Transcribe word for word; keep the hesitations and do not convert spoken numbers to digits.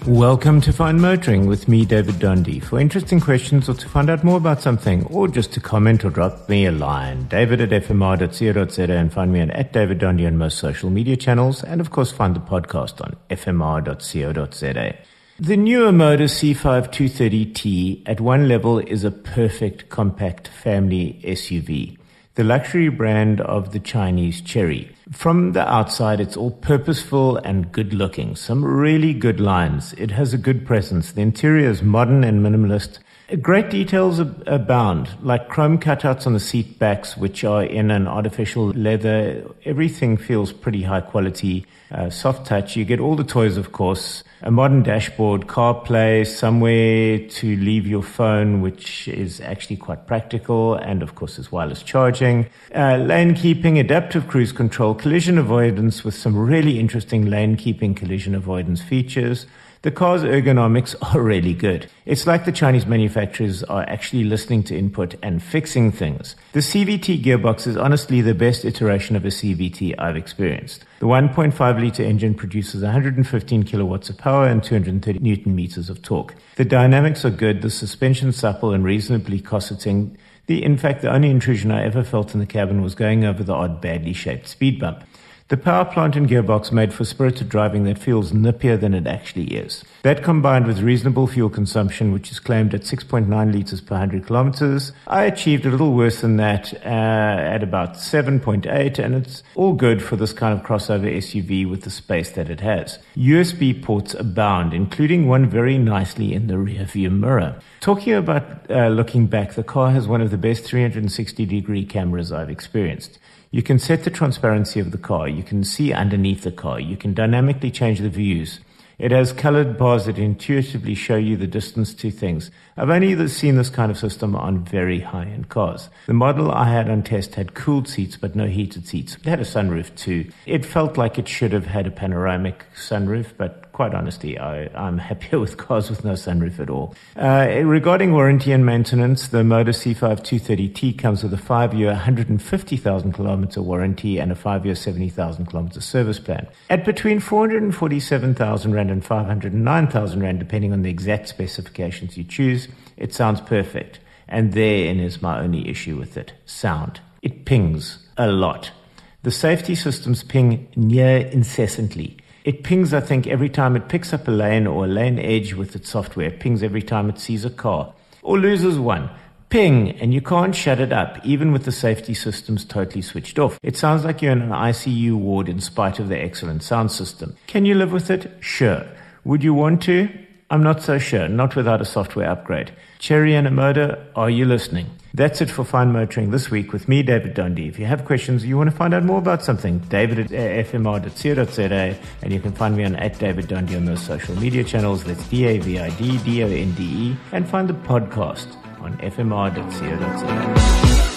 Welcome to Fine Motoring with me, David Dundee. For interesting questions or to find out more about something or just to comment or drop me a line, david at f m r dot co dot z a and find me on at David Dundee on most social media channels, and of course find the podcast on f m r dot co dot z a. The newer Moda C five two thirty T at one level is a perfect compact family S U V. The luxury brand of the Chinese Chery. From the outside, it's all purposeful and good looking. Some really good lines. It has a good presence. The interior is modern and minimalist. Great details abound, like chrome cutouts on the seat backs, which are in an artificial leather. Everything feels pretty high quality, uh, soft touch. You get all the toys, of course. A modern dashboard, CarPlay, somewhere to leave your phone, which is actually quite practical, and of course there's wireless charging. Uh, lane keeping, adaptive cruise control, collision avoidance with some really interesting lane keeping collision avoidance features. The car's ergonomics are really good. It's like the Chinese manufacturers are actually listening to input and fixing things. The C V T gearbox is honestly the best iteration of a C V T I've experienced. The one point five litre engine produces one hundred fifteen kilowatts of power and two hundred thirty newton meters of torque. The dynamics are good, the suspension supple and reasonably cosseting. The, in fact, the only intrusion I ever felt in the cabin was going over the odd badly shaped speed bump. The power plant and gearbox made for spirited driving that feels nippier than it actually is. That combined with reasonable fuel consumption, which is claimed at six point nine litres per one hundred kilometers, I achieved a little worse than that uh, at about seven point eight, and it's all good for this kind of crossover S U V with the space that it has. U S B ports abound, including one very nicely in the rear view mirror. Talking about uh, looking back, the car has one of the best three hundred sixty degree cameras I've experienced. You can set the transparency of the car. You can see underneath the car. You can dynamically change the views. It has colored bars that intuitively show you the distance to things. I've only seen this kind of system on very high-end cars. The model I had on test had cooled seats but no heated seats. It had a sunroof too. It felt like it should have had a panoramic sunroof, but quite honestly, I, I'm happier with cars with no sunroof at all. Uh, regarding warranty and maintenance, the Moda C five two thirty T comes with a five-year, one hundred fifty thousand kilometer warranty and a five-year, seventy thousand kilometer service plan. At between four hundred forty-seven thousand rand and five hundred nine thousand rand, depending on the exact specifications you choose, it sounds perfect. And therein is my only issue with it. Sound. It pings a lot. The safety systems ping near incessantly. It pings, I think, every time it picks up a lane or a lane edge with its software. It pings every time it sees a car or loses one. Ping, and you can't shut it up, even with the safety systems totally switched off. It sounds like you're in an I C U ward in spite of the excellent sound system. Can you live with it? Sure. Would you want to? I'm not so sure, not without a software upgrade. Chery and Moda, are you listening? That's it for Fine Motoring this week with me, David Dundee. If you have questions or you want to find out more about something, david at f m r dot co dot z a, and you can find me on at David Dundee on those social media channels. That's D A V I D D O N D E, and find the podcast on f m r dot co dot z a.